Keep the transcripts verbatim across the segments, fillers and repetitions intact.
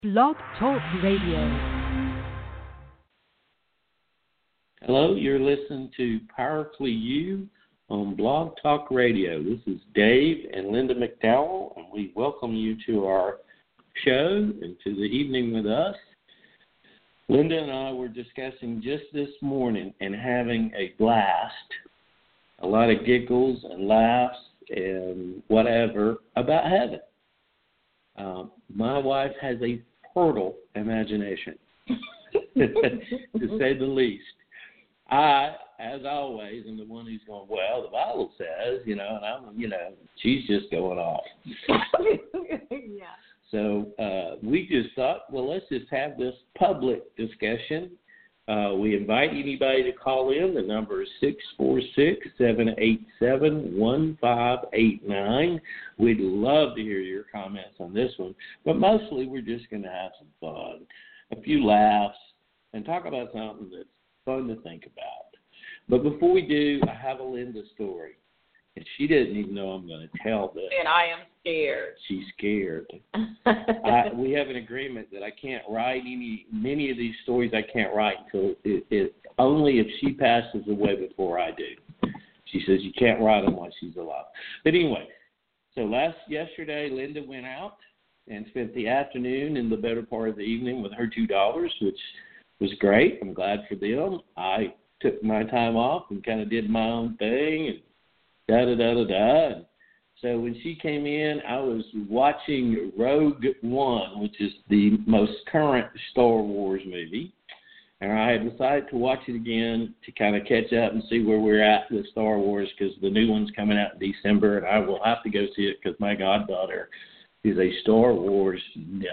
Blog Talk Radio. Hello, you're listening to Powerfully You on Blog Talk Radio. This is Dave and Linda McDowell, and we welcome you to our show and to the evening with us. Linda and I were discussing just this morning and having a blast, a lot of giggles and laughs and whatever about heaven. Um, my wife has a fertile imagination, to say the least. I, as always, am the one who's going, well, the Bible says, you know, and I'm, you know, she's just going off. Yeah. So uh, we just thought, well, let's just have this public discussion. Uh, we invite anybody to call in. The number is six four six, seven eight seven, one five eight nine. We'd love to hear your comments on this one. But mostly we're just going to have some fun, a few laughs, and talk about something that's fun to think about. But before we do, I have a Linda story. And she didn't even know I'm going to tell this. And I am scared. She's scared. I, we have an agreement that I can't write any, many of these stories I can't write until it, it, only if she passes away before I do. She says you can't write them while she's alive. But anyway, so last yesterday, Linda went out and spent the afternoon and the better part of the evening with her two daughters, which was great. I'm glad for them. I took my time off and kind of did my own thing and da-da-da-da-da. So when she came in, I was watching Rogue One, which is the most current Star Wars movie. And I had decided to watch it again to kind of catch up and see where we're at with Star Wars, because the new one's coming out in December, and I will have to go see it because my goddaughter is a Star Wars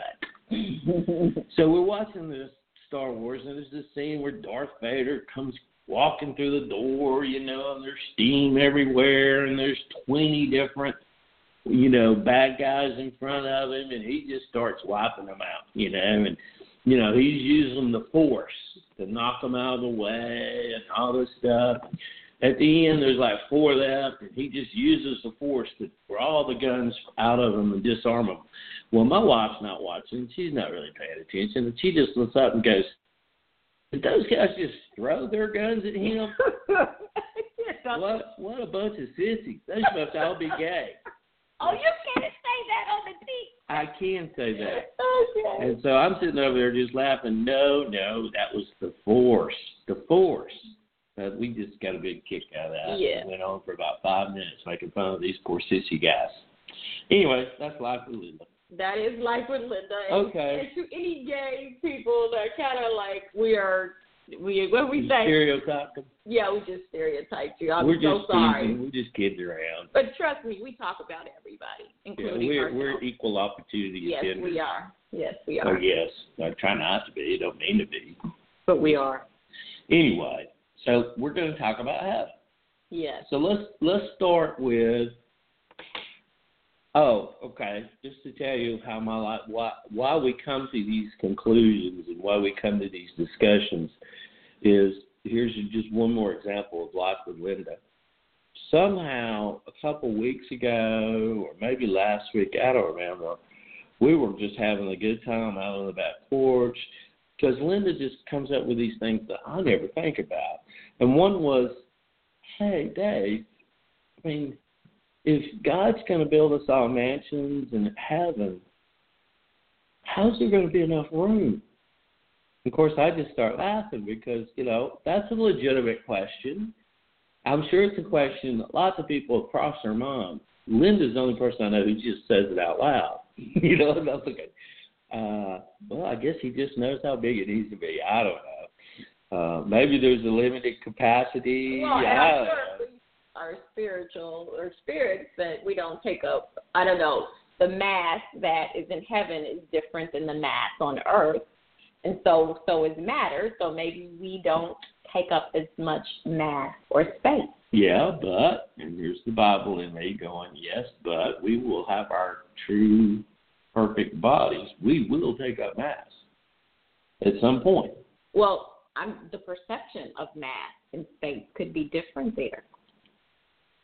nut. So we're watching this Star Wars, and there's this scene where Darth Vader comes walking through the door, you know, and there's steam everywhere, and there's twenty different, you know, bad guys in front of him, and he just starts wiping them out, you know, and, you know, he's using the Force to knock them out of the way and all this stuff. At the end, there's like four left, and he just uses the Force to draw the guns out of them and disarm them. Well, my wife's not watching. She's not really paying attention, and she just looks up and goes, did those guys just throw their guns at him? what what a bunch of sissies. They must all be gay. Oh, you can't say that on the T V. I can say that. Okay. And so I'm sitting over there just laughing. No, no, that was the Force. The Force. Uh, we just got a big kick out of that. Yeah. It went on for about five minutes making fun of these poor sissy guys. Anyway, that's life with Linda. That is life with Linda. And, Okay. and to any gay people that kind of like we are, we what we say? Stereotype them. Yeah, we just stereotype you. I'm We're so just sorry. teasing. We're just kidding around. But trust me, we talk about everybody, Yeah, including we're ourselves. we're equal opportunity Yes, offenders. we are. Yes, we Oh are. yes, I try not to be. Don't mean to be. But we are. Anyway, so we're going to talk about heaven. Yes. So let's let's start with. Oh, okay. Just to tell you how my life, why why we come to these conclusions and why we come to these discussions is, here's just one more example of life with Linda. Somehow, a couple weeks ago, or maybe last week, I don't remember, we were just having a good time out on the back porch, because Linda just comes up with these things that I never think about. And one was, hey, Dave, I mean, if God's going to build us all mansions in heaven, how's there going to be enough room? Of course, I just start laughing because, you know, that's a legitimate question. I'm sure it's a question that lots of people have crossed their mind. Linda's the only person I know who just says it out loud. You know, and I'm thinking, uh, well, I guess he just knows how big it needs to be. I don't know. Uh, maybe there's a limited capacity. Well, I and don't I'm know. sure our spiritual or spirits that we don't take up, I don't know, the mass that is in heaven is different than the mass on earth. And so, so is matter. So maybe we don't take up as much mass or space. Yeah, but, and here's the Bible in me going, yes, but we will have our true perfect bodies. We will take up mass at some point. Well, I'm, the perception of mass and space could be different there.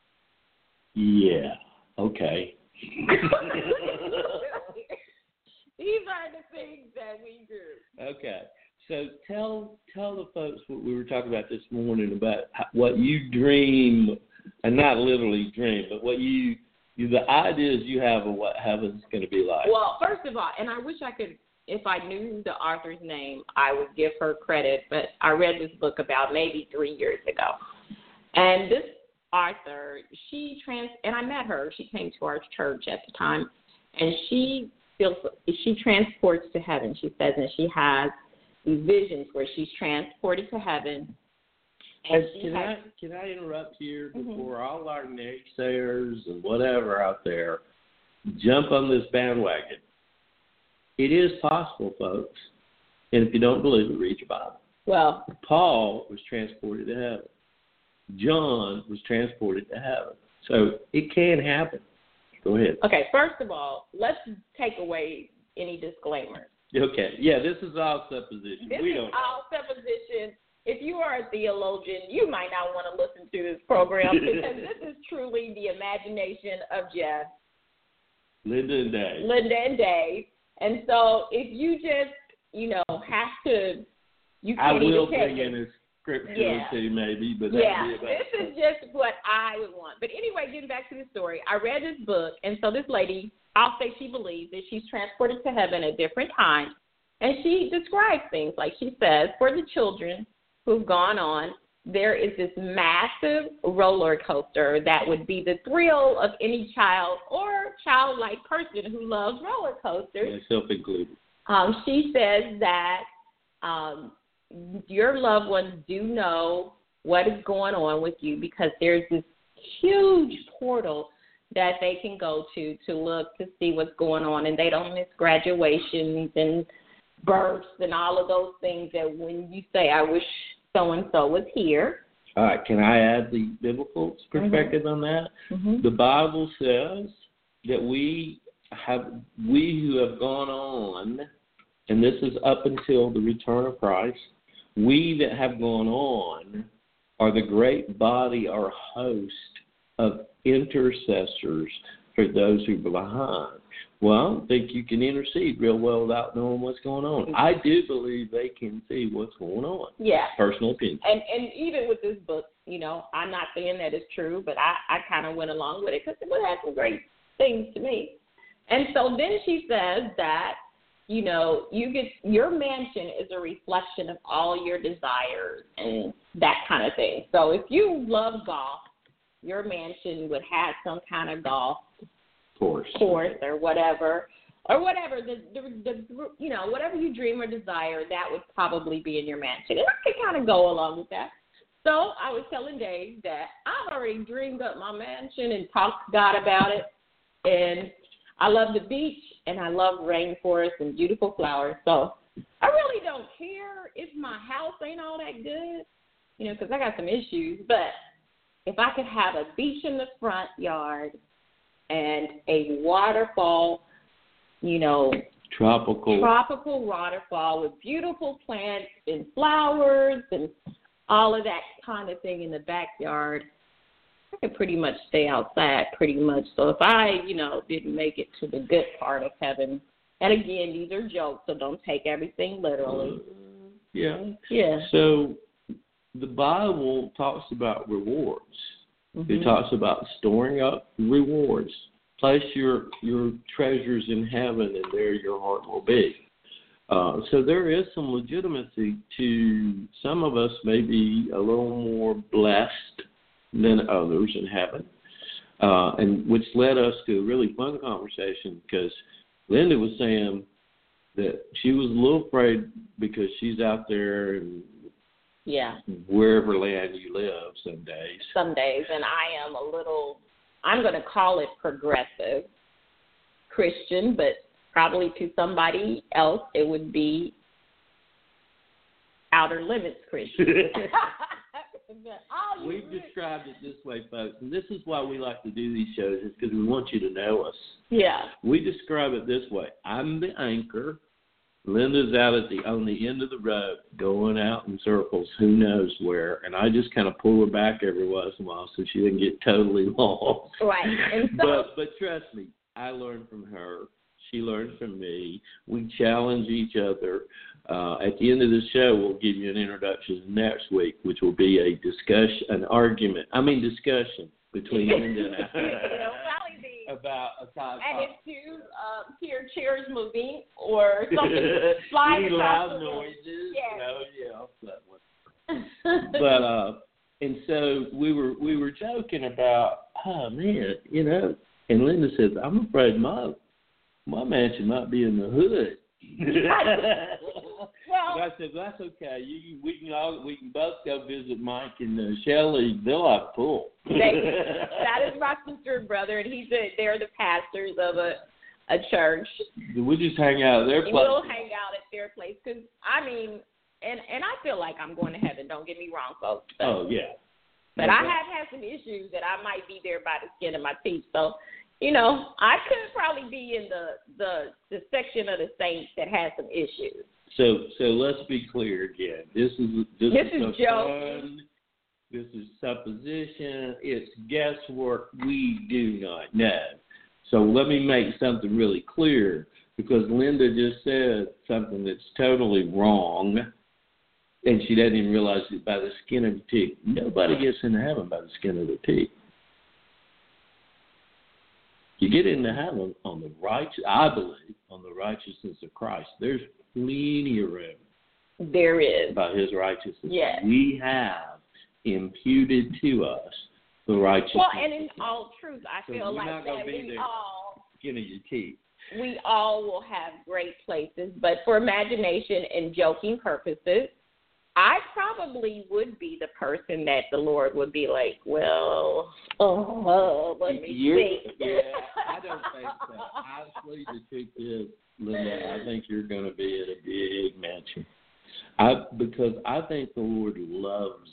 Yeah, okay. These are the things that we do. Okay. So tell tell the folks what we were talking about this morning about what you dream, and not literally dream, but what you, you the ideas you have of what heaven's going to be like. Well, first of all, and I wish I could, if I knew the author's name, I would give her credit, but I read this book about maybe three years ago. And this author, she trans, and I met her. She came to our church at the time, and she feels she transports to heaven. She says, and she has these visions where she's transported to heaven. And she can has, I can I interrupt here before mm-hmm. all our naysayers and whatever out there jump on this bandwagon? It is possible, folks. And if you don't believe it, read your Bible. Well, Paul was transported to heaven. John was transported to heaven. So it can happen. Go ahead. Okay, first of all, let's take away any disclaimers. Okay. Yeah, this is all supposition. This we is don't all supposition. If you are a theologian, you might not want to listen to this program because this is truly the imagination of Jeff, Linda and Dave. Linda and Dave. And so if you just, you know, have to, you I can't will even take bring it. in a scripture Yeah. or two maybe, but Yeah, that'd be about this it. is just what I would want. But anyway, getting back to the story, I read this book, and so this lady, I'll say she believes that she's transported to heaven at different times, and she describes things like she says, for the children who've gone on, there is this massive roller coaster that would be the thrill of any child or childlike person who loves roller coasters. Myself included. Um, she says that um, your loved ones do know what is going on with you because there's this huge portal that they can go to to look to see what's going on, and they don't miss graduations and births and all of those things that when you say, I wish so-and-so was here. All right, can I add the biblical perspective mm-hmm. on that? Mm-hmm. The Bible says that we have, we who have gone on, and this is up until the return of Christ, we that have gone on are the great body or host of intercessors for those who are behind. Well, I don't think you can intercede real well without knowing what's going on. I do believe they can see what's going on. Yeah. Personal opinion. And and even with this book, you know, I'm not saying that it's true, but I, I kind of went along with it because it had some great things to me. And so then she says that, you know, you get your mansion is a reflection of all your desires and that kind of thing. So if you love golf, your mansion would have some kind of golf course, course or whatever, or whatever the, the the you know whatever you dream or desire, that would probably be in your mansion. And I could kind of go along with that. So I was telling Dave that I've already dreamed up my mansion and talked to God about it. And I love the beach and I love rainforests and beautiful flowers. So I really don't care if my house ain't all that good, you know, because I got some issues. But if I could have a beach in the front yard and a waterfall, you know, tropical tropical waterfall with beautiful plants and flowers and all of that kind of thing in the backyard, I could pretty much stay outside pretty much. So if I, you know, didn't make it to the good part of heaven, and again, these are jokes, so don't take everything literally. Uh, yeah. Yeah. So the Bible talks about rewards. Mm-hmm. It talks about storing up rewards. Place your your treasures in heaven, and there your heart will be. Uh, so there is some legitimacy to some of us may be a little more blessed than others in heaven, uh, and which led us to a really fun conversation because Linda was saying that she was a little afraid because she's out there and yeah, wherever land you live some days. Some days, and I am a little, I'm going to call it progressive Christian, but probably to somebody else it would be outer limits Christian. oh, We've really? described it this way, folks, and this is why we like to do these shows, is because we want you to know us. Yeah. We describe it this way. I'm the anchor. Linda's out at the on the end of the road, going out in circles, who knows where, and I just kind of pull her back every once in a while so she doesn't get totally lost. Right. And so, but but trust me, I learned from her. She learns from me. We challenge each other. Uh, at the end of the show, we'll give you an introduction next week, which will be a discussion, an argument. I mean, discussion between Linda and I about a time. And it's two uh, here chairs moving or something flying across loud the room. Noises. Yes. You know, yeah, that one. But uh, and so we were we were joking about, oh man, you know, and Linda says, I'm afraid my my mansion might be in the hood. Well, I said, that's okay. You, we can all we can both go visit Mike and uh, Shelley. They'll have a pool. They, that is my sister and brother, and he's a, they're the pastors of a a church. We just hang out at their place. We'll hang out at their place because I mean, and and I feel like I'm going to heaven. Don't get me wrong, folks. But, oh yeah. But okay. I have had some issues that I might be there by the skin of my teeth. So. You know, I could probably be in the, the the section of the saints that has some issues. So so let's be clear again. This is this, this is, is joke. Fun. This is supposition. It's guesswork. We do not know. So let me make something really clear because Linda just said something that's totally wrong, and she doesn't even realize it by the skin of her teeth. Nobody gets into heaven by the skin of their teeth. You get into heaven on the righteous, I believe, on the righteousness of Christ. There's plenty of room. There is. By his righteousness. Yes. We have imputed to us the righteousness. Well, and in all truth, I feel so like that we all, skin of your teeth. We all will have great places, but for imagination and joking purposes, I probably would be the person that the Lord would be like, well, oh, let me you're, see. Yeah, I don't think so. Honestly, the truth is, Linda, I think you're going to be at a big mansion. I because I think the Lord loves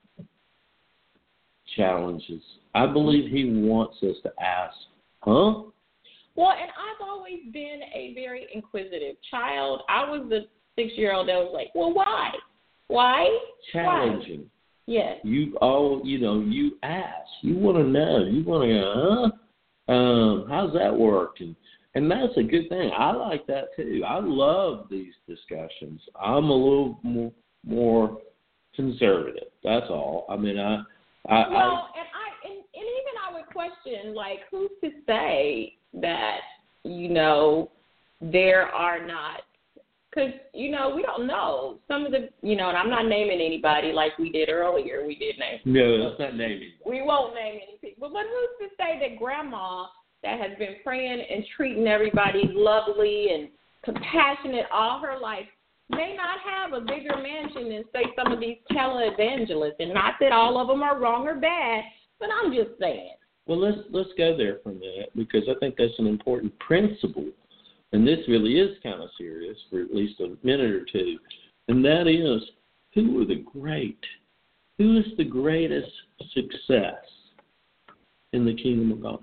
challenges. I believe he wants us to ask, huh? Well, and I've always been a very inquisitive child. I was the six-year-old that was like, well, why? Why? Challenging. Why? Yes. You all, you know, you ask. You want to know. You want to go, huh? Um, how's that work? And, and that's a good thing. I like that too. I love these discussions. I'm a little more, more conservative. That's all. I mean, I. I well, I, and I and, and even I would question, like, who's to say that, you know, there are not. Because, you know, we don't know. Some of the, you know, and I'm not naming anybody like we did earlier. We did name. No, that's not naming. We won't name any people. But who's to say that grandma that has been praying and treating everybody lovely and compassionate all her life may not have a bigger mansion than, say, some of these televangelists. And not that all of them are wrong or bad, but I'm just saying. Well, let's let's go there for a minute because I think that's an important principle. And this really is kind of serious for at least a minute or two, and that is, who are the great? Who is the greatest success in the kingdom of God?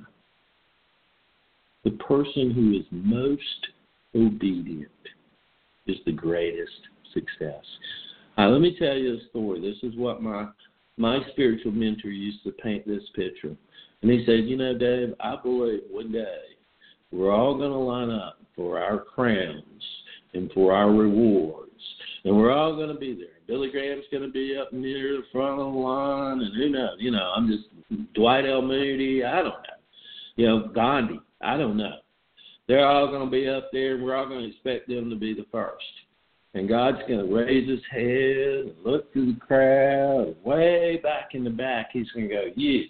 The person who is most obedient is the greatest success. Uh, let me tell you a story. This is what my my spiritual mentor used to paint this picture. And he said, you know, Dave, I believe one day we're all going to line up for our crowns and for our rewards. And we're all going to be there. Billy Graham's going to be up near the front of the line, and who knows? You know, I'm just Dwight L. Moody. I don't know. You know, Gandhi. I don't know. They're all going to be up there, and we're all going to expect them to be the first. And God's going to raise his head and look through the crowd. And way back in the back, he's going to go, you.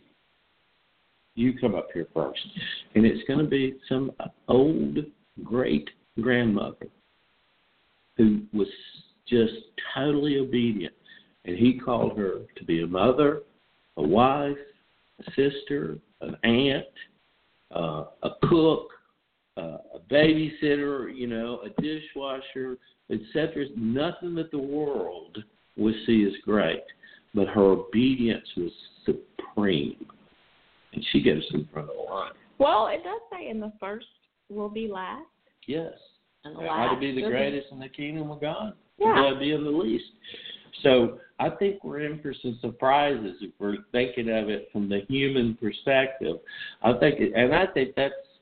You come up here first. And it's going to be some old great-grandmother who was just totally obedient. And he called her to be a mother, a wife, a sister, an aunt, uh, a cook, uh, a babysitter, you know, a dishwasher, et cetera. Nothing that the world would see as great. But her obedience was supreme. And she gets in front of the line. Well, it does say in the first will be last. Yes. And the how last to be the greatest in the kingdom of God. Yeah. How to be in the least. So I think we're in for some surprises if we're thinking of it from the human perspective. I think, it, and I think that's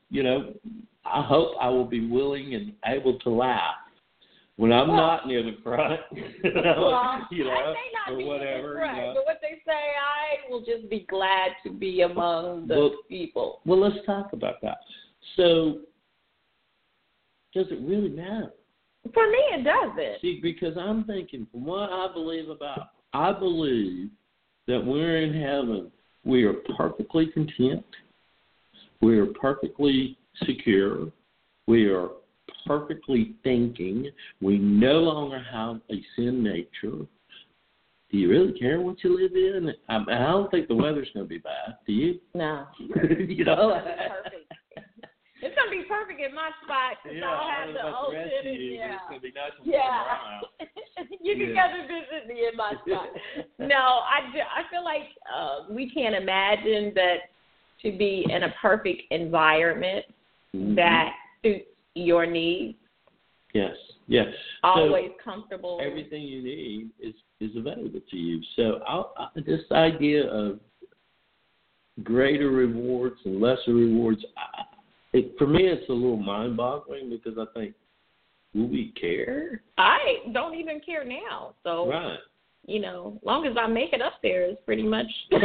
you know, I hope I will be willing and able to laugh when I'm well, not near the front, you know, well, you know I may not or be whatever. Near the front, you know. but what they say, I will just be glad to be among the well, people. Well, let's talk about that. So, does it really matter? For me, it doesn't. See, because I'm thinking, from what I believe about, I believe that we're in heaven. We are perfectly content. We are perfectly secure. We are perfectly thinking. We no longer have a sin nature. Do you really care what you live in? I, I don't think the weather's going to be bad. Do you? No. you know? Oh, it's perfect. It's going to be perfect in my spot because yeah, I'll have the ocean. The and, yeah. It's going to be nice and yeah. You can yeah. come and visit me in my spot. no, I, I feel like uh, we can't imagine that to be in a perfect environment mm-hmm. that suits your needs. Yes, yes. Always so comfortable. Everything you need is, is available to you. So I'll, I, this idea of greater rewards and lesser rewards, I, it, for me, it's a little mind-boggling because I think, will we care? I don't even care now. So, right. you know, as long as I make it up there, it's pretty much. yeah.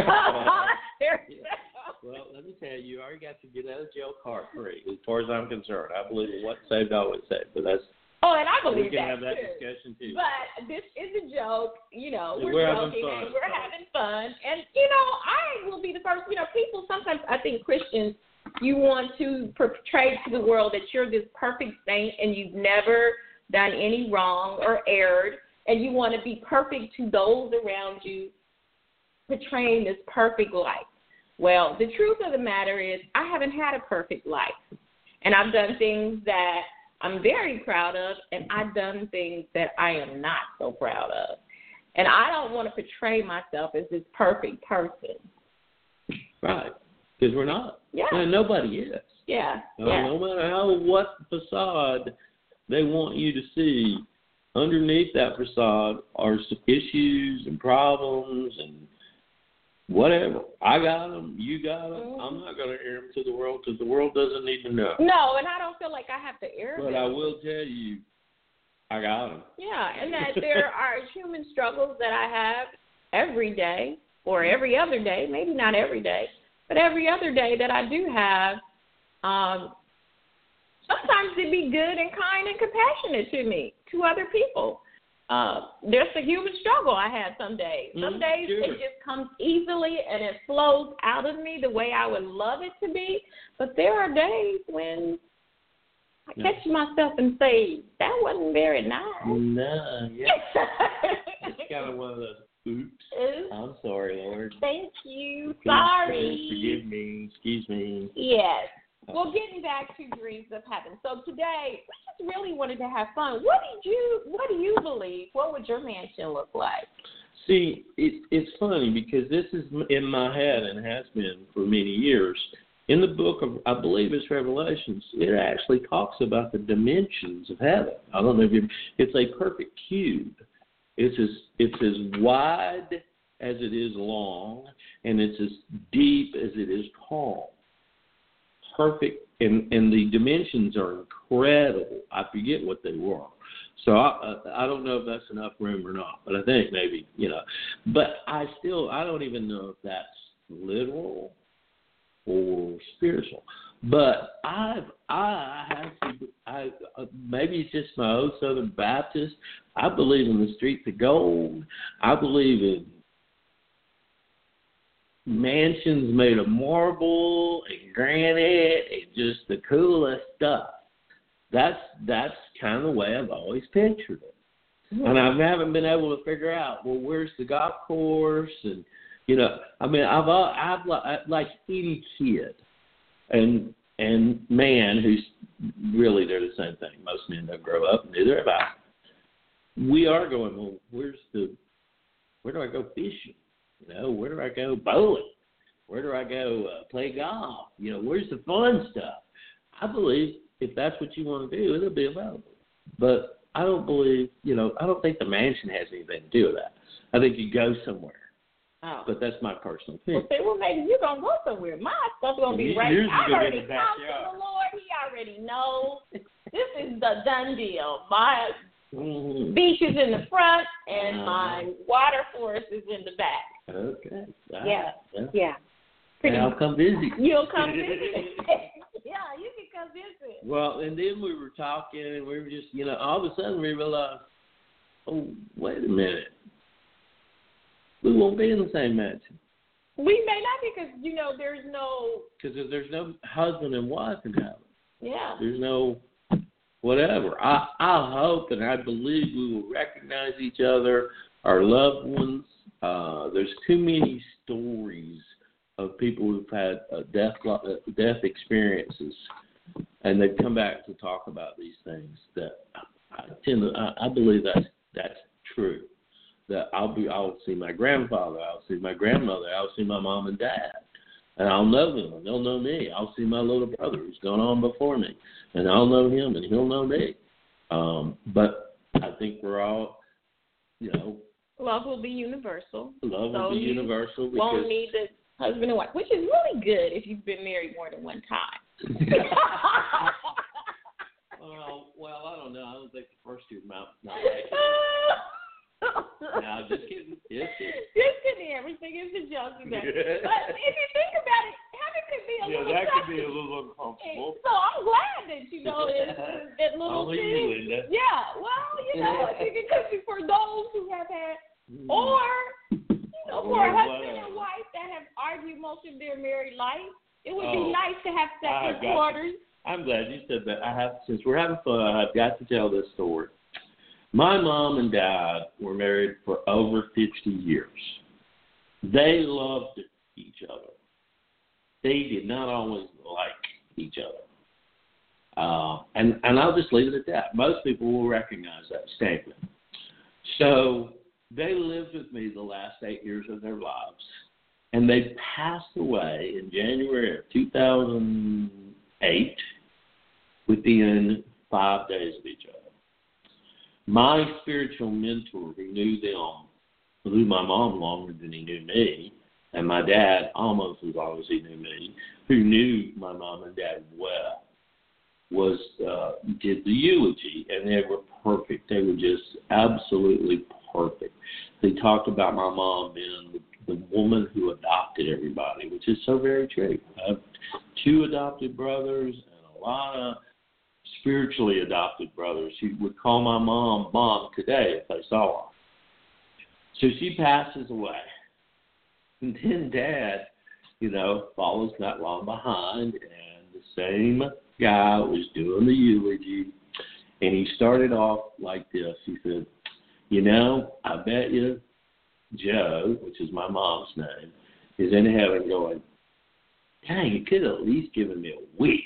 Well, let me tell you, you already got to get out of jail card free, as far as I'm concerned. I believe in what's saved, always saved. But that's. Oh, and I believe we can that have that too. discussion too. But this is a joke, you know. Yeah, we're, we're joking having fun. and we're having fun, and you know, I will be the first. You know, people sometimes I think Christians, you want to portray to the world that you're this perfect saint and you've never done any wrong or erred, and you want to be perfect to those around you, portraying this perfect life. Well, the truth of the matter is I haven't had a perfect life, and I've done things that I'm very proud of, and I've done things that I am not so proud of. And I don't want to portray myself as this perfect person. Right, because we're not. Yeah. And nobody is. Yeah. No, yeah. no matter how what facade they want you to see, underneath that facade are some issues and problems and whatever. I got them. You got them. Mm-hmm. I'm not going to air them to the world because the world doesn't need to know. No, and I don't feel like I have to air them. But I will tell you, I got them. Yeah, and that there are human struggles that I have every day or every other day, maybe not every day, but every other day that I do have. Um, sometimes it be good and kind and compassionate to me, to other people. Uh, there's a human struggle I have some days. Some mm, days sure. it just comes easily and it flows out of me the way I would love it to be. But there are days when I no. catch myself and say, that wasn't very nice. No, yeah. It's kind of one of those, oops, Oops. I'm sorry, Lord. Thank you. Please, Sorry. Forgive me. Excuse me. Yes. Well, getting back to Dreams of Heaven. So today, we just really wanted to have fun. What did you, what do you believe? What would your mansion look like? See, it, it's funny because this is in my head and has been for many years. In the book of, I believe it's Revelations, it actually talks about the dimensions of heaven. I don't know if you, it's a perfect cube. It's as, it's as wide as it is long, and it's as deep as it is tall. Perfect, and, and the dimensions are incredible. I forget what they were. So I, I don't know if that's enough room or not, but I think maybe, you know. But I still, I don't even know if that's literal or spiritual. But I've, I have to, I, maybe it's just my old Southern Baptist. I believe in the streets of gold. I believe in mansions made of marble and granite and just the coolest stuff. That's that's kind of the way I've always pictured it. Mm-hmm. And I haven't been able to figure out, well, where's the golf course? And, you know, I mean, I've, I've like any kid and and man who's really, they're the same thing. Most men don't grow up, neither have I. We are going, well, where's the, where do I go fishing? You know, where do I go bowling? Where do I go uh, play golf? You know, where's the fun stuff? I believe if that's what you want to do, it'll be available. But I don't believe, you know, I don't think the mansion has anything to do with that. I think you go somewhere. Oh. But that's my personal opinion. Well, say, well, maybe you're going to go somewhere. My stuff's going to be right. Yours is I've gonna already be in the talked to backyard. the Lord. already know. This is the done deal. My Mm-hmm. beach is in the front, and Uh-huh. my water forest is in the back. Okay. All Yeah. right. Yeah. Yeah. And I'll come visit. You'll come visit. Yeah, you can come visit. Well, and then we were talking, and we were just, you know, all of a sudden we realized, oh, wait a minute. We won't be in the same mansion. We may not because, you know, there's no. Because there's no husband and wife in heaven. Yeah. There's no whatever. I, I hope and I believe we will recognize each other, our loved ones. Uh, there's too many stories of people who've had uh, death uh, death experiences, and they've come back to talk about these things. That I tend to, I, I believe that's that's true. That I'll be, I'll see my grandfather, I'll see my grandmother, I'll see my mom and dad, and I'll know them, and they'll know me. I'll see my little brother who's gone on before me, and I'll know him, and he'll know me. Um, but I think we're all, you know, love will be universal. Love so will be you universal because won't need the husband and wife, which is really good if you've been married more than one time. well, well, I don't know. I don't think the first two might not make it. No, just kidding. Just kidding. Just kidding. Everything is a joke today. But if you think about it, heaven could be a Yeah, little that tough. could be a little uncomfortable. So I'm glad that you know it's that little Only thing. you, Linda. Yeah, well, you know, I think it could be for those who have had, or you know, for Or a husband whatever. and wife that have argued most of their married life. It would Oh, be nice to have I've second got quarters. I'm glad you said that. I have, since we're having fun, I've got to tell this story. My mom and dad were married for over fifty years. They loved each other. They did not always like each other. Uh, and, and I'll just leave it at that. Most people will recognize that statement. So they lived with me the last eight years of their lives, and they passed away in January of two thousand eight within five days of each other. My spiritual mentor, who knew them, knew my mom longer than he knew me, and my dad almost as long as he knew me, who knew my mom and dad well, was uh, did the eulogy, and they were perfect. They were just absolutely perfect. They talked about my mom being the, the woman who adopted everybody, which is so very true. I have two adopted brothers and a lot of spiritually adopted brothers who would call my mom mom today if they saw her. So she passes away. And then Dad, you know, follows not long behind, and the same guy was doing the eulogy, and he started off like this. He said, you know, I bet you Joe, which is my mom's name, is in heaven going, dang, you could have at least given me a week.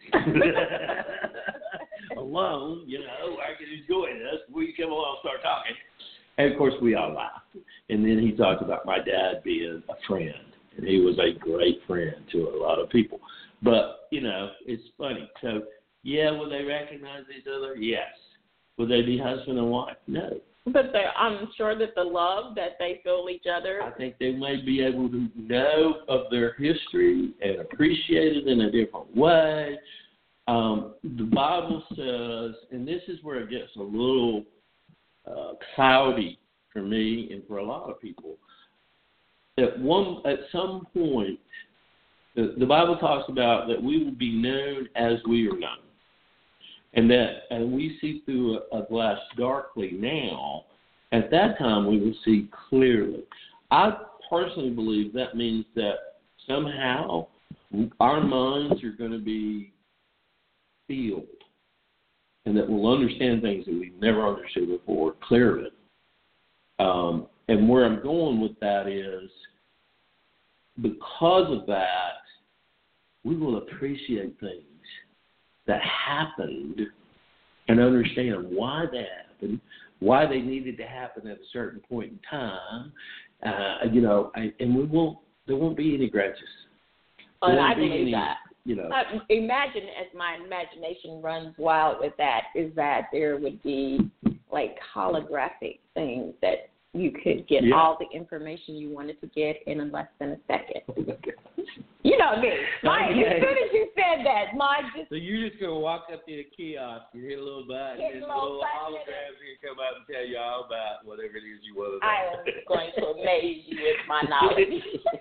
Alone, you know, I can enjoy this. We come along and start talking. And, of course, we all laughed. And then he talked about my dad being a friend, and he was a great friend to a lot of people. But, you know, it's funny. So, yeah, will they recognize each other? Yes. Will they be husband and wife? No. But I'm sure that the love that they feel each other. I think they may be able to know of their history and appreciate it in a different way. Um, the Bible says, and this is where it gets a little uh, cloudy for me and for a lot of people, that one at some point, the, the Bible talks about that we will be known as we are known. And that, and we see through a, a glass darkly now. At that time, we will see clearly. I personally believe that means that somehow our minds are going to be filled, and that we'll understand things that we've never understood before clearly. Um, and where I'm going with that is, because of that, we will appreciate things that happened and understand why they happened, why they needed to happen at a certain point in time, uh, you know, and, and we won't, there won't be any grudges. Oh, There won't I be believe any, that. You know. I imagine, as my imagination runs wild with that, is that there would be like holographic things that you could get Yeah. all the information you wanted to get in less than a second. You know me. My, Okay. As soon as you said that, my just So you're just gonna walk up to the kiosk, you hit a little button, Hit and a the little little button, holograms are gonna come out and tell you all about whatever it is you want to know. I am going to amaze you with my knowledge.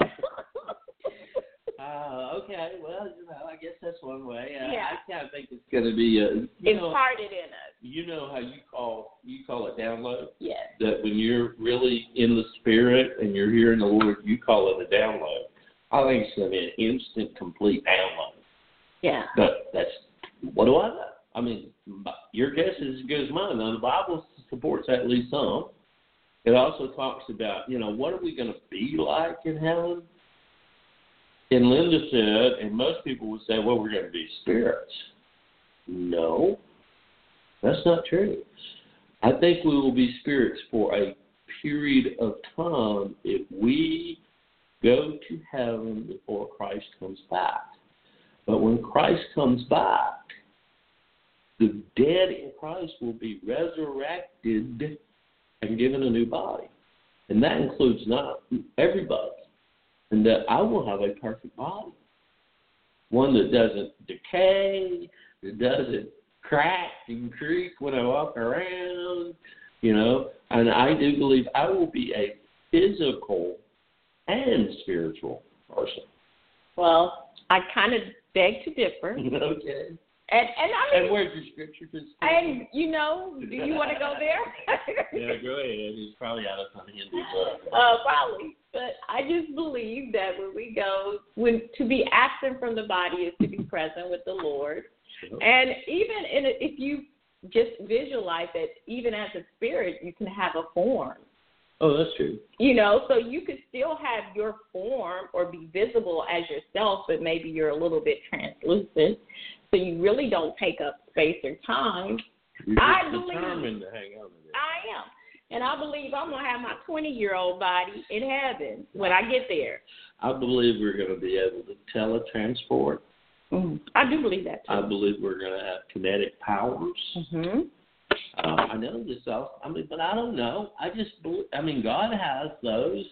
Uh, okay, well, you know, I guess that's one way. Uh, Yeah. I kind of think it's going to be, uh, you It's know, parted in us. you know how you call you call it download. Yes. That when you're really in the spirit and you're hearing the Lord, you call it a download. I think it's going to be an instant, complete download. Yeah. But that's what do I know? I mean, your guess is as good as mine. Now, the Bible supports at least some. It also talks about, you know, what are we going to be like in heaven? And Linda said, and most people would say, well, we're going to be spirits. No, that's not true. I think we will be spirits for a period of time if we go to heaven before Christ comes back. But when Christ comes back, the dead in Christ will be resurrected and given a new body. And that includes not everybody. And that I will have a perfect body. One that doesn't decay, that doesn't crack and creak when I walk around, you know. And I do believe I will be a physical and spiritual person. Well, I kind of beg to differ. Okay. And and I mean, And where's your scripture to speak? and you know, do you want to go there? Yeah, go ahead. He's probably out of some Hindu book. Uh, probably, but I just believe that when we go, when to be absent from the body is to be present with the Lord, Sure. and even in a, if you just visualize that, even as a spirit, you can have a form. Oh, that's true. You know, so you could still have your form or be visible as yourself, but maybe you're a little bit translucent. So you really don't take up space or time. You're I just believe- determined to hang on to this. I am. And I believe I'm going to have my twenty-year-old body in heaven when I get there. I believe we're going to be able to teletransport. Mm-hmm. I do believe that, too. I believe we're going to have kinetic powers. Mm-hmm. Uh, I know this also. I mean, but I don't know. I just believe, I mean, God has those.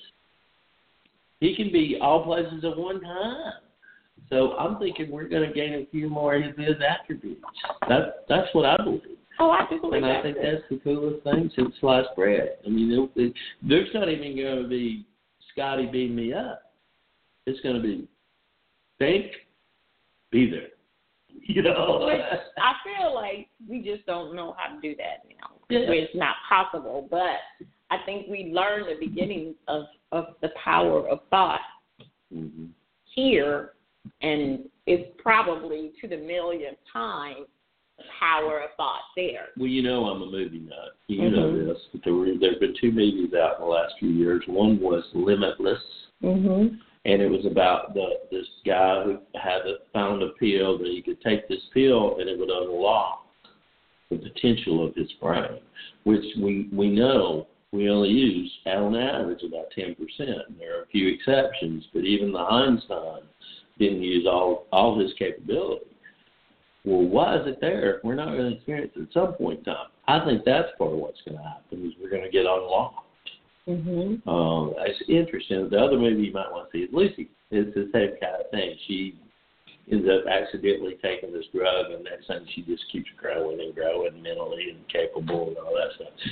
He can be all places at one time. So I'm thinking we're going to gain a few more of his attributes. That, that's what I believe. Oh, I do believe And I that. think that's the coolest thing since sliced bread. I mean, it, it, there's not even going to be Scotty beam me up. It's going to be think, be there. You know? Which I feel like we just don't know how to do that now. Yeah. It's not possible. But I think we learned the beginning of, of the power of thought Mm-hmm. here, and it's probably to the millionth time the power of thought there. Well, you know I'm a movie nut. You Mm-hmm. know this. But there, were, there have been two movies out in the last few years. One was Limitless, Mm-hmm. and it was about the this guy who had a, found a pill that he could take this pill and it would unlock the potential of his brain, which we, we know we only use, on average, about ten percent. There are a few exceptions, but even the Einstein didn't use all, all his capability. Well, why is it there if we're not going to experience it at some point in time? I think that's part of what's going to happen is we're going to get unlocked. Mm-hmm. Um, it's interesting. The other movie you might want to see is Lucy. It's the same kind of thing. She ends up accidentally taking this drug, and next thing she just keeps growing and growing mentally and capable and all that stuff.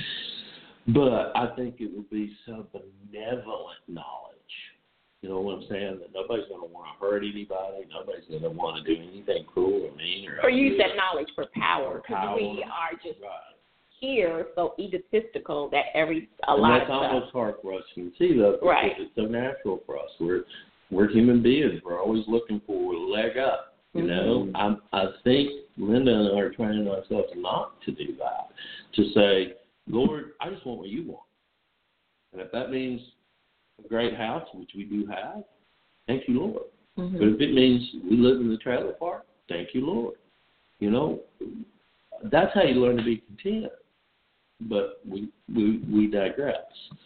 But I think it would be some benevolent knowledge. You know what I'm saying? That nobody's going to want to hurt anybody. Nobody's going to want to do anything cruel or mean. Or, Or use that knowledge for power, because Power. we are just Right. here so egotistical that every a And lot that's of stuff. almost hard for us to conceive of because Right. it's so natural for us. We're we're human beings. We're always looking for a leg up. You know, Mhm. I I think Linda and I are training ourselves not to do that. To say, Lord, I just want what you want, and if that means a great house, which we do have, thank you, Lord. Mhm. But if it means we live in the trailer park, thank you, Lord. You know, that's how you learn to be content. But we we, we digress.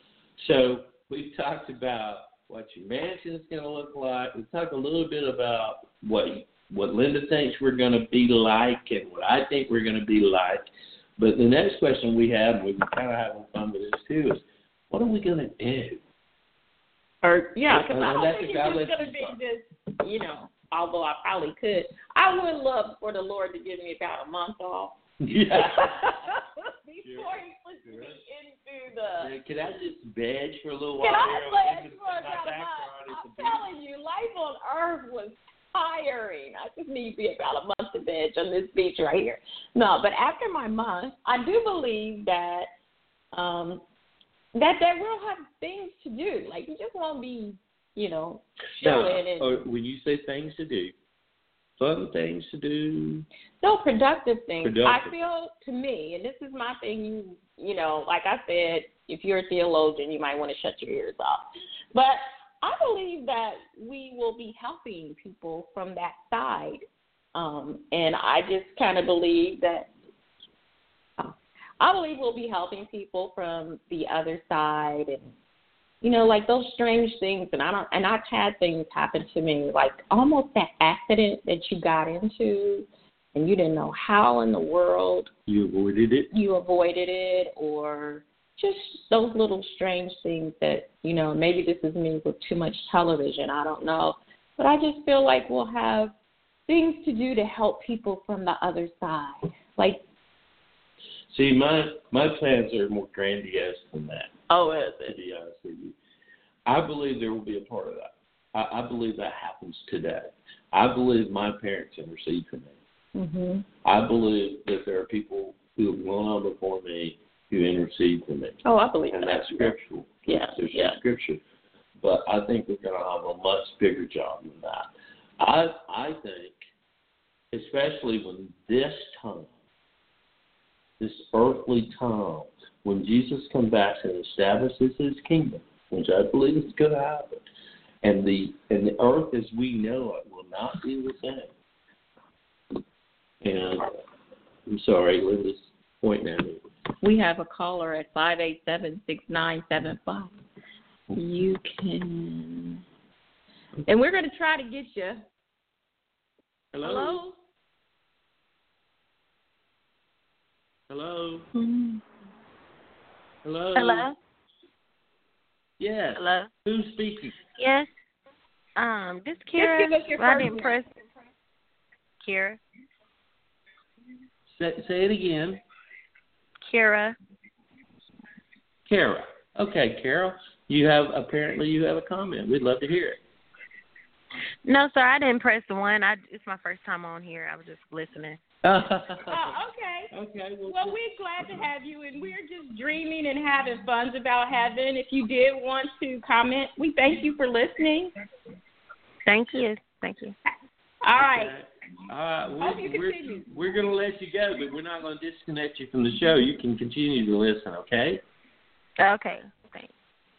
So we've talked about what your mansion is going to look like. We've talked a little bit about what what Linda thinks we're going to be like and what I think we're going to be like. But the next question we have, and we've been kind of having fun with this too, is what are we going to do? Or, yeah, because And I don't that's think the guy it's just that going to you be just, you know, although I probably could. I would love for the Lord to give me about a month off. Yeah. Before he puts me into the... Yeah, can I just veg for a little while? Can I here? veg This is for my about a background is month? the I'm beach. telling you, life on earth was tiring. I just need to be about a month to veg on this beach right here. No, but after my month, I do believe that um, that there will have things to do. Like, you just won't be, you know, chilling. Now, and or when you say things to do, fun things to do. No, productive things. Productive. I feel, to me, and this is my thing, you, you know, like I said, if you're a theologian, you might want to shut your ears off. But I believe that we will be helping people from that side. Um, and I just kind of believe that, I believe we'll be helping people from the other side, and, you know, like those strange things. And I don't, and I've had things happen to me, like almost that accident that you got into and you didn't know how in the world You avoided it. you avoided it, or just those little strange things that, you know, maybe this is me with too much television, I don't know. But I just feel like we'll have things to do to help people from the other side. Like, See, my my plans are more grandiose than that. oh, is To it? be honest with you, I believe there will be a part of that. I, I believe that happens today. I believe my parents intercede for me. Mm-hmm. I believe that there are people who have gone on before me who intercede for me. Oh, I believe And that. that's scriptural. Yeah, There's yeah. scripture. But I think we're going to have a much bigger job than that. I I think, especially when this time, this earthly time, when Jesus comes back and establishes his kingdom, which I believe is going to happen, and the and the earth as we know it will not be the same. And I'm sorry, Linda's pointing at me. We have a caller at five eight seven, six nine seven five. You can, and we're going to try to get you. Hello? Hello? Hello? Mm-hmm. Hello? Hello? Yes. Hello? Who's speaking? Yes. Um, this Just Kira. give us your I first didn't name. press. Kira. Say, say it again. Kira. Kara. Okay, Carol. You have apparently you have a comment. We'd love to hear it. No, sir, I didn't press the one. I it's my first time on here. I was just listening. Oh, okay. Okay. Well, Well, we're glad to have you, and we're just dreaming and having fun about heaven. If you did want to comment, we thank you for listening. Thank you. Thank you. All right. okay. All right. Hope you We're, we're, continue. we're going to let you go, but we're not going to disconnect you from the show. You can continue to listen, okay? Okay. Thanks.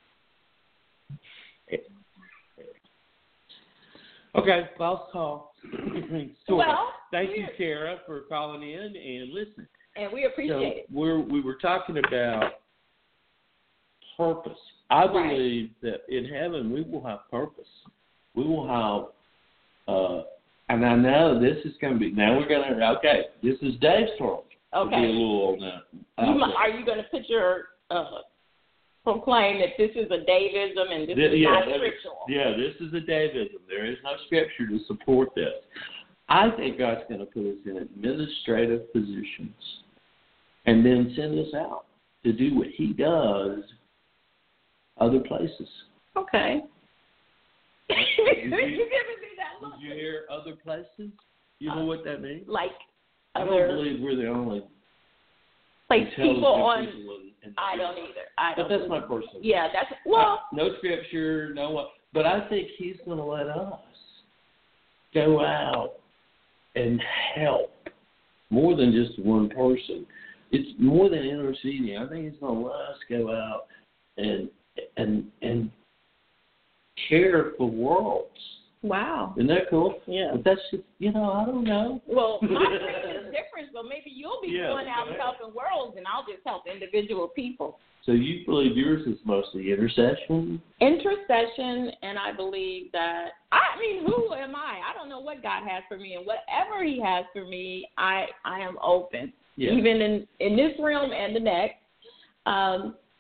Okay, false call. So, Well, thank you, we're- Kara, for calling in and listening. And we appreciate So it. we're, we were talking about purpose. I Right. believe that in heaven we will have purpose. We will have, uh, and I know this is going to be, now we're going to, okay, this is Dave's turn. To be a Okay. little on that. You, mi- are you going to put your uh, proclaim that this is a Davism and this Th- is yeah, not that is- scriptural? yeah, this is a Davidism. There is no scripture to support this. I think God's going to put us in administrative positions and then send us out to do what he does other places. Okay. Did You're you- giving me that look. Did you hear other places? You know what that means? Like I don't other, believe we're the only like intelligent people on. people in, in the I world. don't either. I But don't. that's my personal. Yeah, that's well. Uh, no scripture, no what. But I think he's going to let us go out and help more than just one person. It's more than interceding. I think he's going to let us go out and and and care for worlds. Wow. Isn't that cool? Yeah. But that's just, you know, I don't know. Well, my thing is different, so maybe you'll be Yeah, going out go and ahead. helping worlds, and I'll just help individual people. So you believe yours is mostly intercession? Intercession, and I believe that, I mean, who am I? I don't know what God has for me, and whatever he has for me, I, I am open, Yeah. even in, in this realm and the next. Um,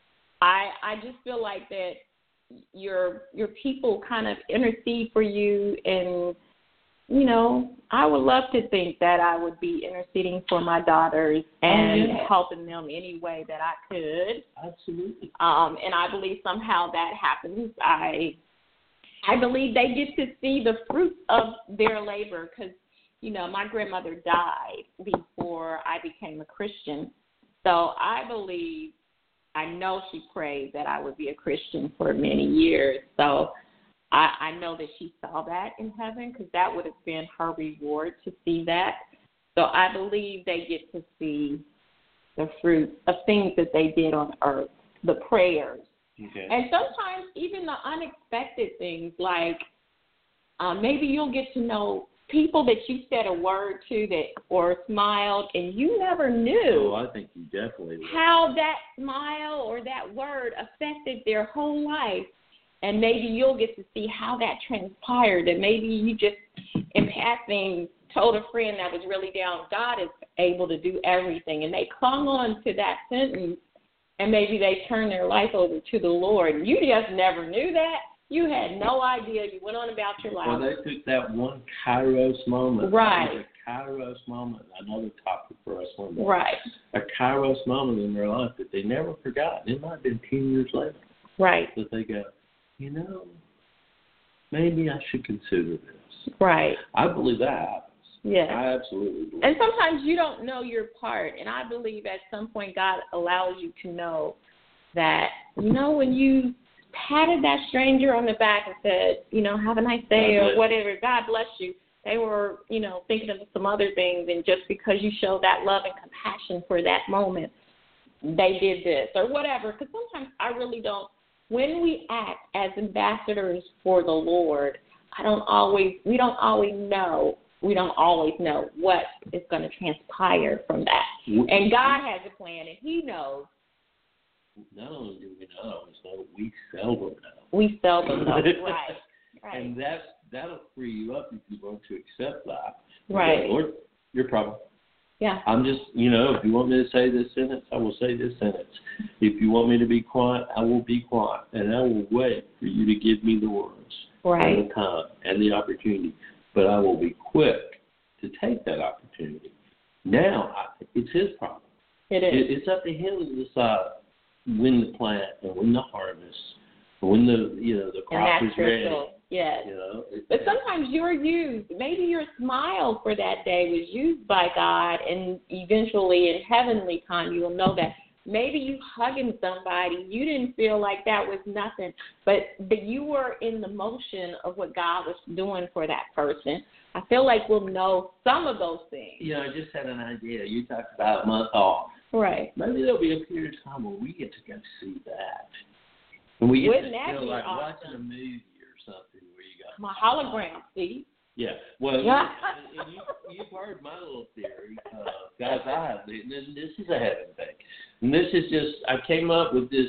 I I just feel like that your your people kind of intercede for you, and you know, I would love to think that I would be interceding for my daughters and oh, yeah. helping them any way that I could. Absolutely. Um, and I believe somehow that happens. I I believe they get to see the fruits of their labor because, you know, my grandmother died before I became a Christian. So I believe, I know she prayed that I would be a Christian for many years. So I, I know that she saw that in heaven because that would have been her reward to see that. So I believe they get to see the fruit of things that they did on earth, the prayers. Okay. And sometimes even the unexpected things, like uh, maybe you'll get to know people that you said a word to that or smiled and you never knew. Oh, I think you definitely will. How that smile or that word affected their whole life. And maybe you'll get to see how that transpired. And maybe you just, in passing, told a friend that was really down, God is able to do everything. And they clung on to that sentence, and maybe they turned their life over to the Lord. You just never knew that. You had no idea. You went on about your life. Well, they took that one Kairos moment. Right. A Kairos moment, another topic for us one day. Right. A Kairos moment in their life that they never forgot. It might have been ten years later. Right. That they go, you know, maybe I should consider this. Right. I believe that happens. Yes. I absolutely believe. And sometimes you don't know your part. And I believe at some point God allows you to know that, you know, when you patted that stranger on the back and said, you know, have a nice day or whatever, God bless you. They were, you know, thinking of some other things. And just because you show that love and compassion for that moment, they did this or whatever. Because sometimes I really don't. When we act as ambassadors for the Lord, I don't always, we don't always know, we don't always know what is going to transpire from that. And God has a plan, and He knows. Not only do we not always know, we seldom know. We seldom know, right. Right. And that's, that'll free you up if you want to accept that. Right. Okay, Lord, your problem. Yeah. I'm just, you know, if you want me to say this sentence, I will say this sentence. If you want me to be quiet, I will be quiet. And I will wait for you to give me the words. Right. And the time and the opportunity. But I will be quick to take that opportunity. Now, I, it's his problem. It is. It, it's up to him to decide when to plant and when to harvest, when the, you know, the crop and is that's ready. true. Yes. You know, it, but sometimes you're used, maybe your smile for that day was used by God, and eventually in heavenly time you will know that. Maybe you hugging somebody, you didn't feel like that was nothing, but that you were in the motion of what God was doing for that person. I feel like we'll know some of those things. You know, I just had an idea. You talked about a month off. Right. Maybe there'll be a period of time where we get to go see that. And we get Wouldn't to that feel be like awesome? watching a movie or something where you go. My hologram, see? Yeah. Well, Yeah. and, and you, you've heard my little theory. Uh, guys, I have. This is a heaven thing. And this is just, I came up with this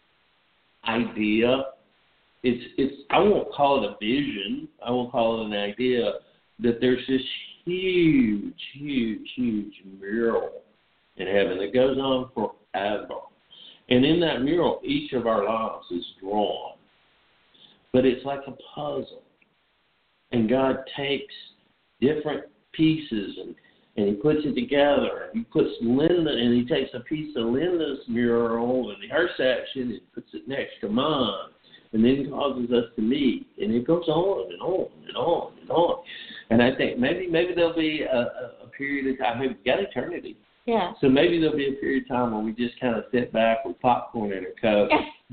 idea. It's, it's, I won't call it a vision. I won't call it an idea that there's this huge, huge, huge mural in heaven that goes on forever. And in that mural, each of our lives is drawn. But it's like a puzzle. And God takes different pieces and, and He puts it together. And He puts Linda, and He takes a piece of Linda's mural and her section and puts it next to mine. And then causes us to meet. And it goes on and on and on and on. And I think maybe maybe there'll be a, a, a period of time. We've got eternity. Yeah. So maybe there'll be a period of time where we just kind of sit back with popcorn and a Coke.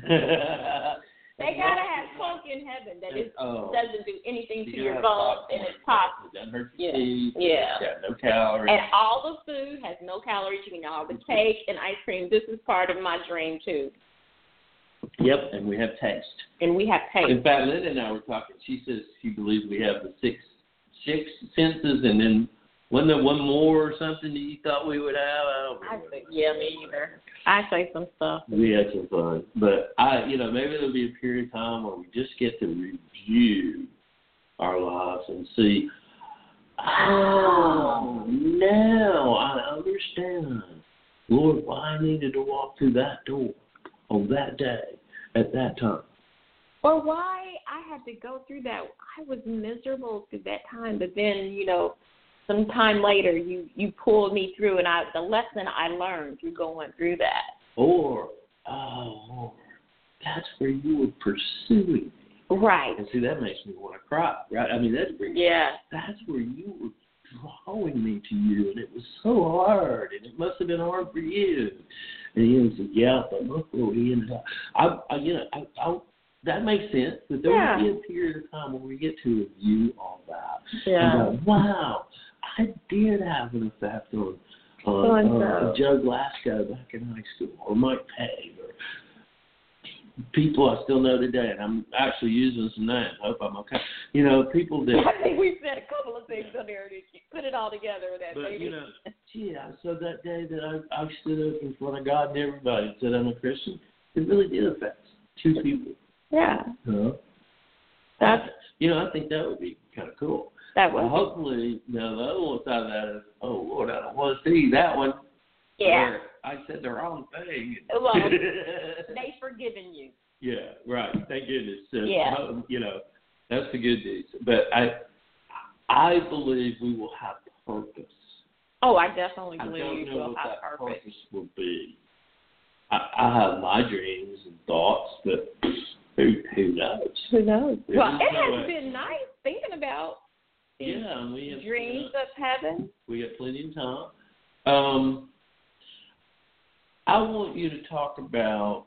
They got to have Coke in heaven that is, oh, doesn't do anything to you your have bones popcorn. and it's pop. It doesn't hurt Yeah. your teeth. Yeah. It's got no calories. And all the food has no calories. You can have the cake and ice cream. This is part of my dream, too. Yep, and we have taste. And we have taste. In fact, Linda and I were talking. She says she believes we have the six six senses, and then wasn't there one more or something that you thought we would have? I don't I remember. say, yeah, me either. I say some stuff. We had some fun, but I, you know, maybe there'll be a period of time where we just get to review our lives and see. Oh, now I understand, Lord, why I needed to walk through that door. on that day at that time. Or why I had to go through that. I was miserable through that time, but then, you know, some time later you, you pulled me through, and I the lesson I learned through going through that. Or, oh, Lord, that's where you were pursuing me. Right. And see, that makes me want to cry, right? I mean, that's where, yeah. that's where you were drawing me to you, and it was so hard, and it must have been hard for you. And he said, yeah, but look where we ended up. I, I you know, I, I that makes sense, but there yeah. will be a period of time when we get to review all that. Yeah. And go, wow, I did have an effect on, on so uh, Joe Glasgow back in high school, or Mike Pegg, or people I still know today, and I'm actually using some names. I hope I'm okay. You know, people that... I think we've said a couple of things on there to put it all together. That but, maybe. you know, yeah, so that day that I, I stood up in front of God and everybody and said I'm a Christian, it really did affect two people. Yeah. You know? That's, you know, I think that would be kind of cool. That would well, hopefully, you know, the other one side of that is, oh, Lord, I don't want to see that one. Yeah. I said the wrong thing. Well, they've forgiven you. Yeah, right. Thank goodness. So, yeah. You know, that's the good news. But I I believe we will have purpose. Oh, I definitely believe I don't know we'll what have that purpose. purpose will be. I, I have my dreams and thoughts, but who who knows? Who knows? There well, it no has way. been nice thinking about these yeah, and we have, dreams you know, of heaven. We got plenty of time. Um, I want you to talk about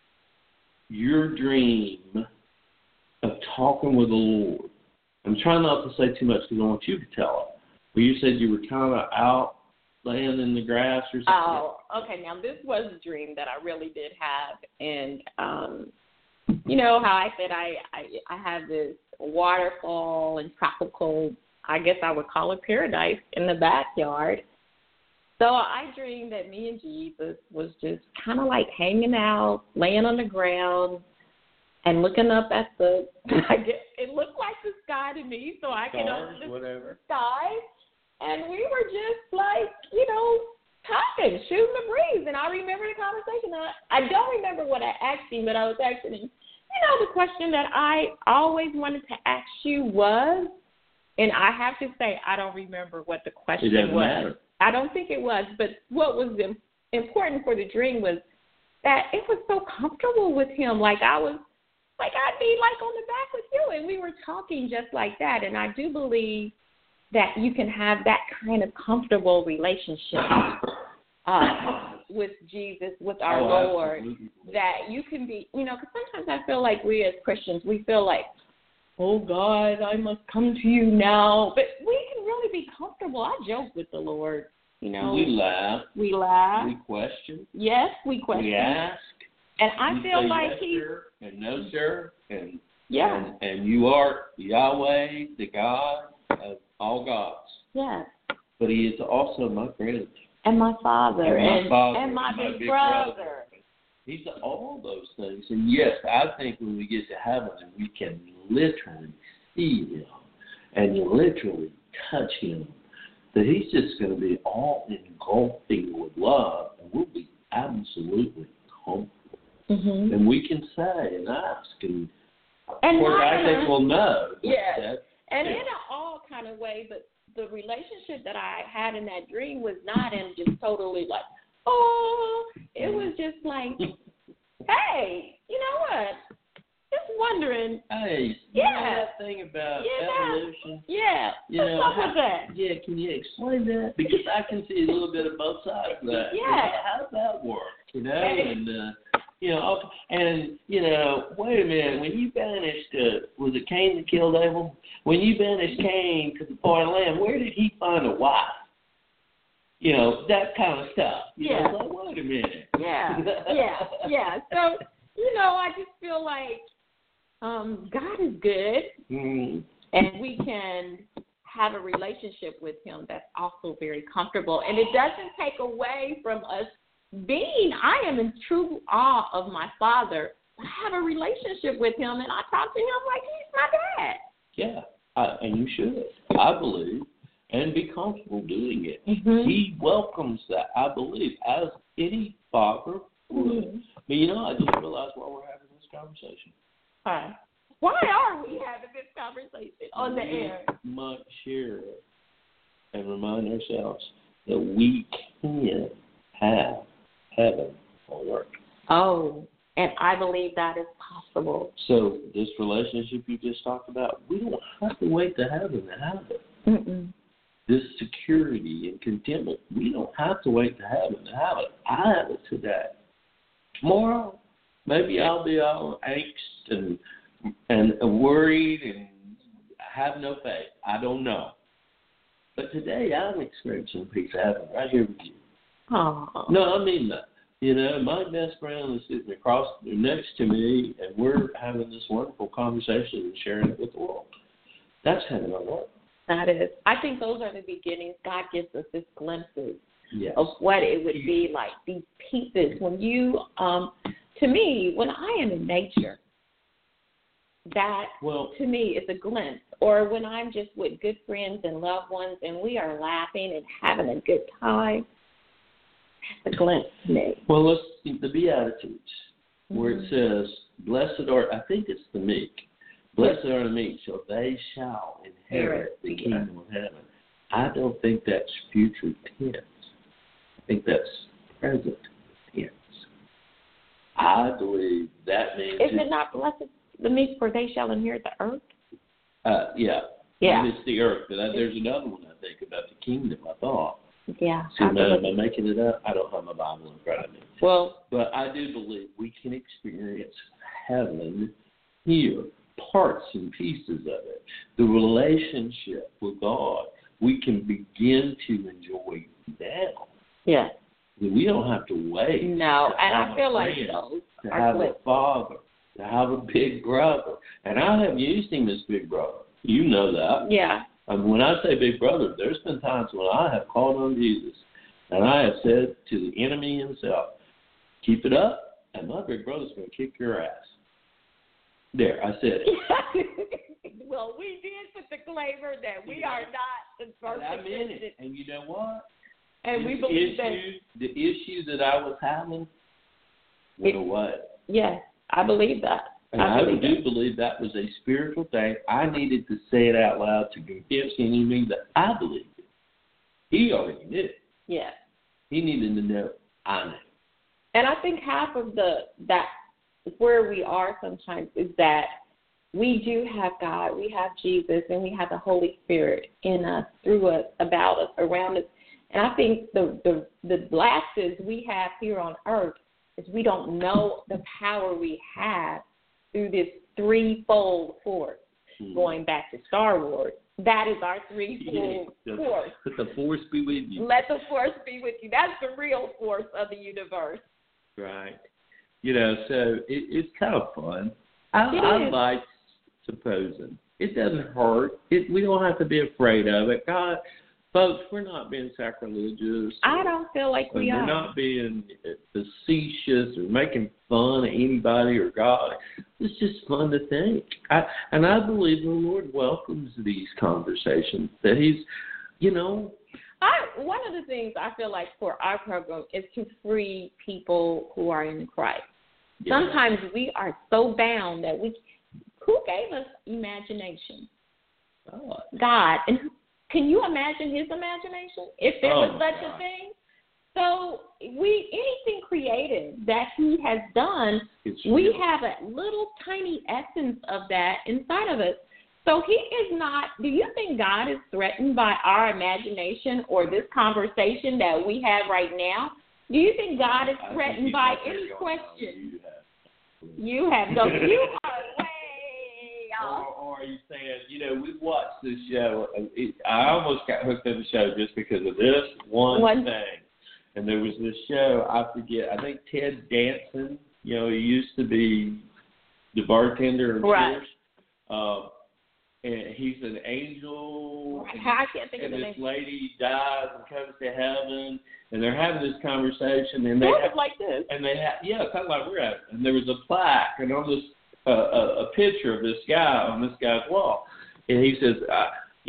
your dream of talking with the Lord. I'm trying not to say too much because I want you to tell it. But you said you were kind of out laying in the grass or something. Oh, okay. Now, this was a dream that I really did have. And, um, you know how I said I, I, I have this waterfall and tropical, I guess I would call it paradise, in the backyard. So I dreamed that me and Jesus was just kind of like hanging out, laying on the ground, and looking up at the, I guess it looked like the sky to me, so I could Stars, the whatever. sky. And we were just like, you know, talking, shooting the breeze. And I remember the conversation. I, I don't remember what I asked him, but I was asking him, you know, the question that I always wanted to ask you was, and I have to say, I don't remember what the question it doesn't was. Matter. I don't think it was, but what was important for the dream was that it was so comfortable with him. Like I was, like I'd be like on the back with you, and we were talking just like that. And I do believe that you can have that kind of comfortable relationship uh, with Jesus, with our oh, Lord, absolutely. that you can be, you know, because sometimes I feel like we as Christians, we feel like, oh, God, I must come to you now. But we can really be comfortable. I joke with the Lord, you know. We laugh. We laugh. We question. Yes, we question. We ask. And I we feel say like yes, he. Sir, and no, sir. And, yeah. and, and you are Yahweh, the God of all gods. Yes. But he is also my friend. And my father. And my, and, father, and my, and my big, big brother. brother. He's all those things. And yes, I think when we get to heaven and we can literally see him and literally touch him, that he's just going to be all engulfing with love, and we'll be absolutely comfortable. Mm-hmm. And we can say and ask, and, and of course, not I think a, we'll know. Yes. That, and yeah. in an all kind of way, but the relationship that I had in that dream was not in just totally like, oh, it was just like, hey, you know what? Just wondering. Hey, yeah. you know that thing about yeah. evolution? Yeah. You What's know, up how, with that? Yeah, can you explain that? Because I can see a little bit of both sides of that. Yeah. You know, how does that work? You know, and, uh, you know, and, you know, wait a minute, when you banished, uh, was it Cain that killed Abel? When you banished Cain to the foreign land, where did he find a wife? You know, that kind of stuff. You yeah. know, it's like, wait a minute. Yeah, yeah, yeah. So, you know, I just feel like um, God is good, mm-hmm. and we can have a relationship with him that's also very comfortable. And it doesn't take away from us being, I am in true awe of my Father. I have a relationship with him, and I talk to him like he's my dad. Yeah, I, and you should, I believe, and be comfortable doing it. Mm-hmm. He welcomes that, I believe, as any father would. Mm-hmm. But you know, I just realized while we're having this conversation. Hi. Why are we having this conversation on the we air? Must share it and remind ourselves that we can have heaven on earth. Oh, and I believe that is possible. So this relationship you just talked about, we don't have to wait to heaven to have it. Mm-mm. This security and contentment, we don't have to wait to heaven to have it. I have it today. Tomorrow, maybe I'll be all angst and and worried and have no faith. I don't know. But today I'm experiencing peace of heaven right here with you. Oh. No, I mean that. You know, my best friend is sitting across next to me, and we're having this wonderful conversation and sharing it with the world. That's heaven on earth. That is. I think those are the beginnings. God gives us this glimpses Yes. of what it would be like, these pieces. When you, um, to me, when I am in nature, that well, to me is a glimpse. Or when I'm just with good friends and loved ones and we are laughing and having a good time, that's a glimpse to me. Well, let's see the Beatitudes, where Mm-hmm. it says, blessed are, I think it's the meek, blessed are the meek, so they shall inherit the kingdom of heaven. I don't think that's future tense. I think that's present tense. I believe that means... Is it not blessed the meek, for they shall inherit the earth? Uh, yeah. Yeah. It's the earth. But there's another one, I think, about the kingdom, I thought. Yeah. So, am I, am I making it up? I don't have my Bible in front of me. Well, but I do believe we can experience heaven here, parts and pieces of it. The relationship with God, we can begin to enjoy now. yeah. We don't have to wait. No, to and have I feel a like friend, those to are have good. a father, to have a big brother. And I have used him as big brother. You know that. Yeah. And when I say big brother, there's been times when I have called on Jesus and I have said to the enemy himself, keep it up, and my big brother's going to kick your ass. There, I said it. Well, we did put the disclaimer that we are not the And perfect I meant it. Christian. And you know what? And This we believe that. issue, the issue that I was having went It- away. Yes, I believe that. And I I, believe do that. believe that was a spiritual thing. I needed to say it out loud to convince the enemy that I believed it. He already knew. Yes. He needed to know I knew. And I think half of the that where we are sometimes is that we do have God, we have Jesus, and we have the Holy Spirit in us, through us, about us, around us. And I think the the the lapses we have here on earth is we don't know the power we have through this threefold force. Hmm. Going back to Star Wars, that is our threefold Yeah, force. Let the force be with you. Let the force be with you. That's the real force of the universe. Right. You know, so it, it's kind of fun. I, It I is. like supposing. It doesn't hurt. It, we don't have to be afraid of it. God, folks, we're not being sacrilegious. I don't feel like And we we're are. not being facetious or making fun of anybody or God. It's just fun to think. I, and I believe the Lord welcomes these conversations, that he's, you know. I, one of the things I feel like for our program is to free people who are in Christ. Yeah. Sometimes we are so bound that we, who gave us imagination? God. God. And can you imagine his imagination if there Oh, was such God. a thing? So we anything creative that he has done, It's we real. have a little tiny essence of that inside of us. So he is not, do you think God is threatened by our imagination or this conversation that we have right now? Do you think God is I think threatened he's by not there any going, question? "No, you have." You have no, you are way Or, off. or are you saying, you know, we've watched this show. It, I almost got hooked on the show just because of this one, One- thing. And there was this show, I forget, I think Ted Danson, you know, he used to be the bartender in Right. Cheers. Uh, and he's an angel. and- I can't think of and the this name. lady dies and comes to heaven, and they're having this conversation, and they Sort have, of like this. and they have, yeah, kind of like we're having. And there was a plaque, and on this, uh, a, a picture of this guy on this guy's wall, and he says, uh,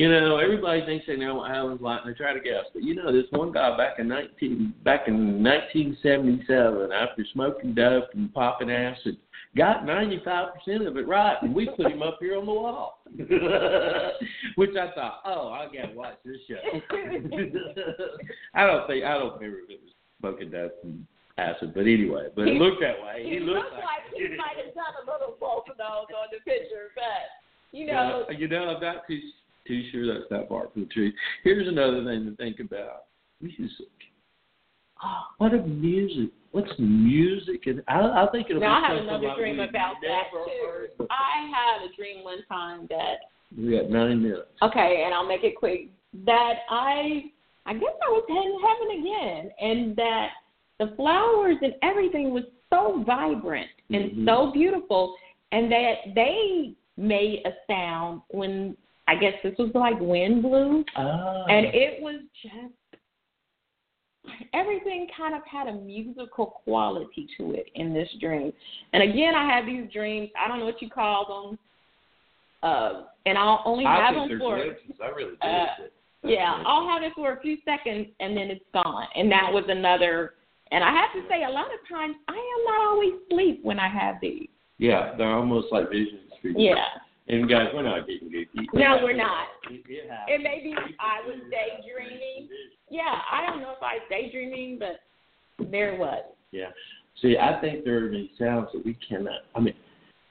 You know, everybody thinks they know what Heaven's like, and they try to guess. But you know, this one guy back in nineteen back in nineteen seventy-seven, after smoking dope and popping acid, got ninety-five percent of it right, and we put him up here on the wall. Which I thought, oh, I gotta watch this show. I don't think I don't remember if it was smoking dope and acid, but anyway, but it looked that way. He, He looked looked like, like he might have done a little both of those on the picture, but you know, Uh, you know, I'm not too too sure that's not far from the truth. Here's another thing to think about: music. Oh, what a music! What's music? And I, I think it'll now be I have something another like dream we've about that never too. heard before. I had a dream one time that. We got nine minutes. Okay, and I'll make it quick. That I, I guess I was in heaven again, and that the flowers and everything was so vibrant and Mm-hmm. so beautiful, and that they made a sound when I guess this was like wind blew, Ah. and it was just everything kind of had a musical quality to it in this dream. And again, I have these dreams. I don't know what you call them. Uh, and I'll only I have think them there's for glimpses. I really do. uh, yeah, I'll have it for a few seconds and then it's gone. And that was another. And I have to say, a lot of times I am not always asleep when I have these. Yeah, they're almost like visions for you. Yeah. And guys, we're not getting goofy. No, we're not. It, it, happens. It may be I was daydreaming. Yeah, I don't know if I was daydreaming, but there it was. Yeah. See, I think there are these sounds that we cannot. I mean,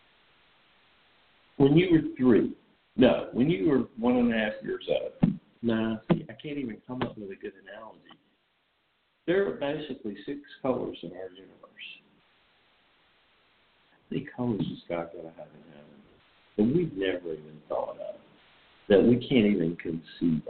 when you were three, no, when you were one and a half years old, no, see, I can't even come up with a good analogy. There are basically six colors in our universe. How many colors is God going to have in heaven that we've never even thought of, that we can't even conceive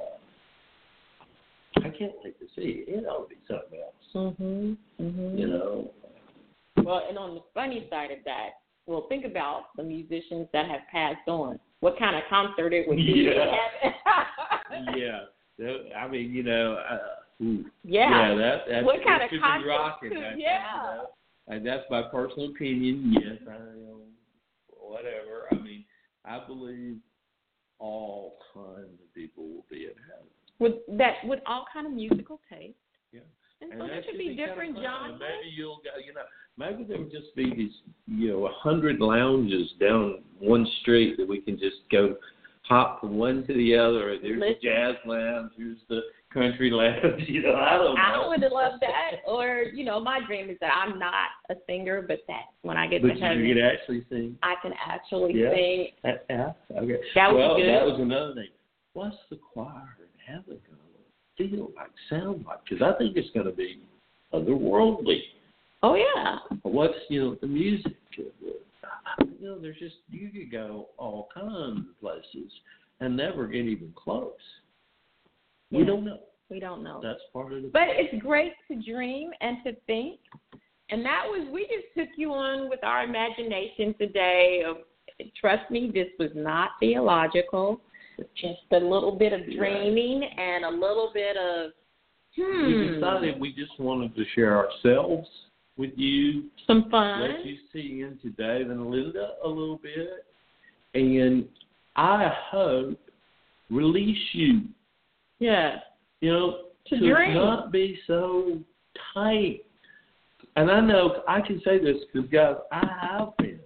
of? I can't wait to see it. It ought to be something else. Mhm. Mhm. You know. Well, and on the funny side of that, well, think about the musicians that have passed on. What kind of concert it would be? Yeah. Yeah. That- I mean, you know. Uh, ooh. Yeah. Yeah. That. That What kind that of should be concert? rocking, I think, Yeah. you know? And that's my personal opinion. Yes, I know. Whatever. I mean, I believe all kinds of people will be in heaven. With that, with all kind of musical taste. Yeah. And, And so there that should should be be kinda different fun. genres. Maybe you'll go, you know, maybe there would just be these, you know, a hundred lounges down one street that we can just go hop from one to the other. There's Listen. the jazz lounge, here's the country lounge, you know, I don't know. I would have loved that. Or, you know, my dream is that I'm not a singer, but that when I get But to heaven, you could actually sing. I can actually Yeah. sing. That, yeah, okay. That would be well, good. that was another thing. What's the choir in heaven going to feel like, sound like? Because I think it's going to be otherworldly. Oh, yeah. What's, you know, the music? You know, there's just, you could go all kinds of places and never get even close. We Yeah. don't know. We don't know. That's part of the. But it's great to dream and to think. And that was, we just took you on with our imagination today. Of, trust me, this was not theological. Just a little bit of dreaming and a little bit of, hmm. We decided we just wanted to share ourselves with you. Some fun. Let you see into Dave and Linda a little bit. And I hope release you. Yeah. You know, To to dream. not be so tight. And I know I can say this because, guys, I have been.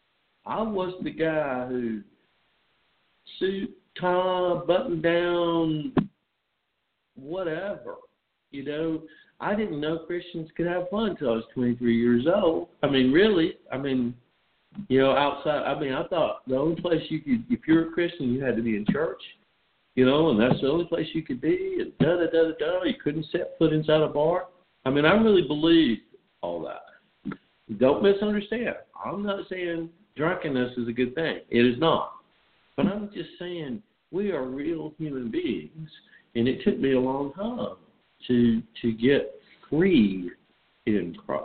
I was the guy who suit, tie, button down, whatever. You know, I didn't know Christians could have fun until I was twenty-three years old. I mean, really. I mean, you know, outside. I mean, I thought the only place you could, if you're a Christian, you had to be in church. You know, and that's the only place you could be. And da da da da da. You couldn't set foot inside a bar. I mean, I really believed all that. Don't misunderstand. I'm not saying drunkenness is a good thing. It is not. But I'm just saying we are real human beings, and it took me a long time to to get free in Christ.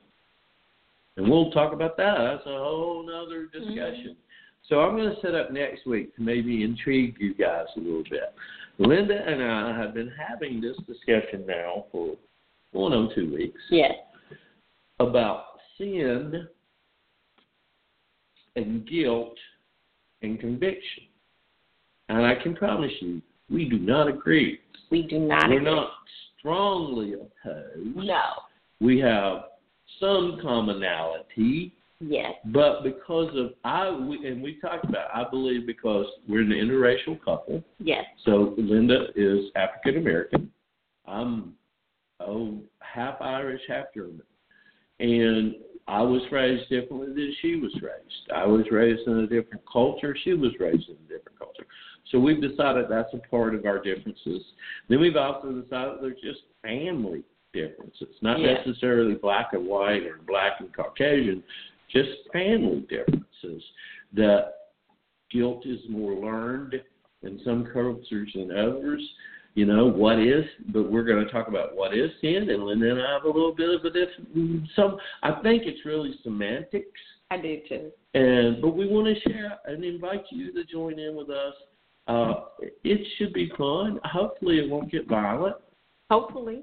And we'll talk about that. That's a whole other discussion. Mm-hmm. So I'm going to set up next week to maybe intrigue you guys a little bit. Linda and I have been having this discussion now for going on two weeks. Yes. About sin and guilt and conviction. And I can promise you, we do not agree. We do not We're agree. not strongly opposed. No. We have some commonality. Yes. But because of, I, we, and we talked about, I believe because we're an interracial couple. Yes. So Linda is African American. I'm, oh, half Irish, half German. And I was raised differently than she was raised. I was raised in a different culture. She was raised in a different culture. So we've decided that's a part of our differences. Then we've also decided there's just family differences, not Yeah. necessarily black and white or black and Caucasian, just family differences. That guilt is more learned in some cultures than others. You know, what is, but we're going to talk about what is sin, and Linda and I have a little bit of a different, some, I think it's really semantics. I do too. And, but we want to share and invite you to join in with us. Uh, it should be fun. Hopefully it won't get violent. Hopefully.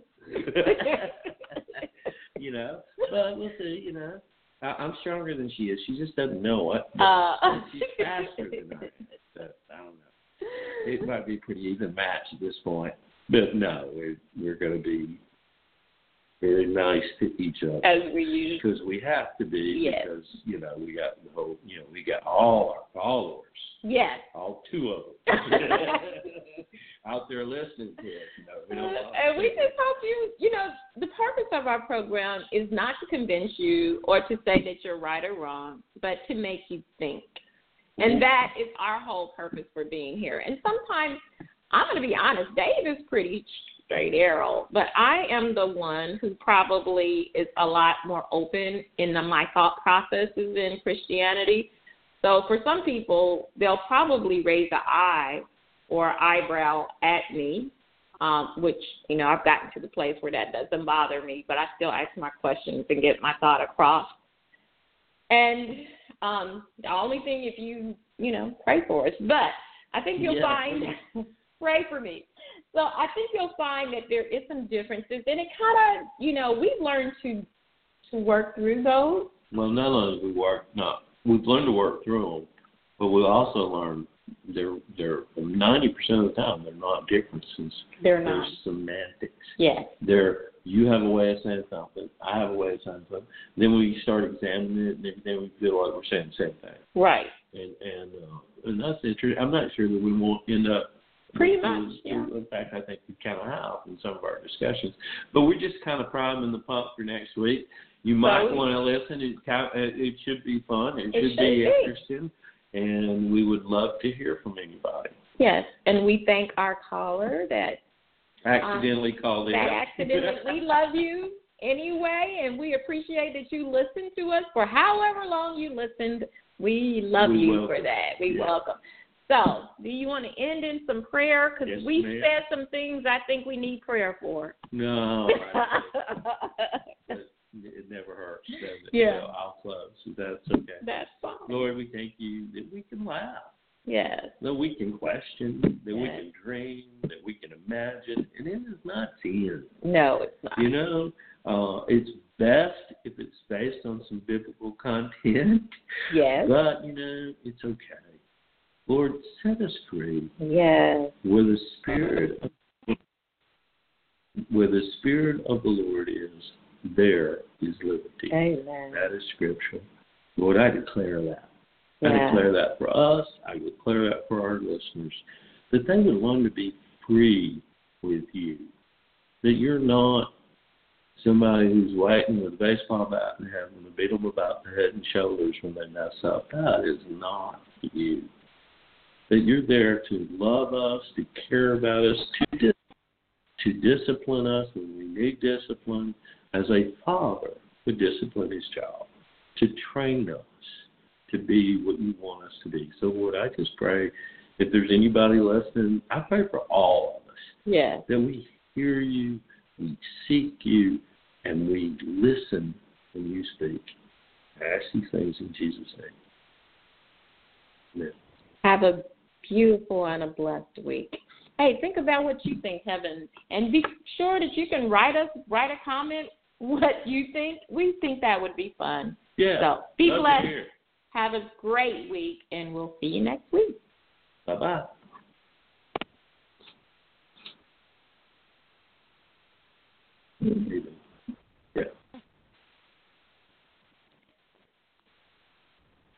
You know, but we'll see, you know. I, I'm stronger than she is. She just doesn't know it. Uh, She's faster than I am. So, I don't know. It might be a pretty even match at this point. But no, we're, we're going to be very nice to each other. As we usually. Because we have to be, Yes. because, you know, we got the whole, you know, we got all our followers. Yes. All two of them. Out there listening to us. You know, we don't want And we just hope you, you know, the purpose of our program is not to convince you or to say that you're right or wrong, but to make you think. And that is our whole purpose for being here. And sometimes, I'm going to be honest, Dave is pretty straight arrow, but I am the one who probably is a lot more open in the, my thought processes in Christianity. So for some people, they'll probably raise an eye or eyebrow at me, um, which, you know, I've gotten to the place where that doesn't bother me, but I still ask my questions and get my thought across. And um, the only thing, if you, you know, pray for us. But I think you'll Yeah. find, pray for me. So I think you'll find that there is some differences. And it kind of, you know, we've learned to to work through those. Well, not only we work, no, we've learned to work through them, but we also learned they're, they're ninety percent of the time, they're not differences. They're not. They're semantics. Yes. They're, you have a way of saying something, I have a way of saying something. Then we start examining it, and then we feel like we're saying the same thing. Right. And and uh, and that's interesting. I'm not sure that we won't end up. Pretty much, yeah. In fact, I think we kind of have in some of our discussions. But we're just kind of priming the pump for next week. You might So, want to listen. It, it should be fun. It, It should should be be. interesting. And we would love to hear from anybody. Yes. And we thank our caller that Accidentally um, called in. that accidentally. We love you anyway, and we appreciate that you listened to us for however long you listened. We love We you welcome. for that. We Yeah. welcome. So, do you want to end in some prayer? Because Yes, we ma'am. said some things I think we need prayer for. No, I, it, it never hurts, does it? Yeah. So I'll close. That's okay. That's fine. Lord, we thank you that we can laugh, Yes. that we can question, that we Yes. can dream, that we can imagine, and it is not sin. No, it's not. You know, uh, it's best if it's based on some biblical content, Yes. but, you know, it's okay. Lord, set us free Yes. where the Spirit of, where the Spirit of the Lord is, there is liberty. Amen. That is scripture. Lord, I declare that. I Yeah. declare that for us. I declare that for our listeners, that they would learn to be free with you, that you're not somebody who's waiting with a baseball bat and having to beat them about the head and shoulders when they mess up. That is not you. That you're there to love us, to care about us, to, dis- to discipline us when we need discipline, as a father would discipline his child, to train us to be what you want us to be. So, Lord, I just pray if there's anybody listening, I pray for all of us, Yes. that we hear you, we seek you, and we listen when you speak. I ask these things in Jesus' name. Amen. Have a beautiful and a blessed week. Hey, think about what you think, Heaven, and be sure that you can write us, write a comment what you think. We think that would be fun. Yeah. So be love to blessed. hear it. Have a great week, and we'll see you next week. Bye-bye. Amen.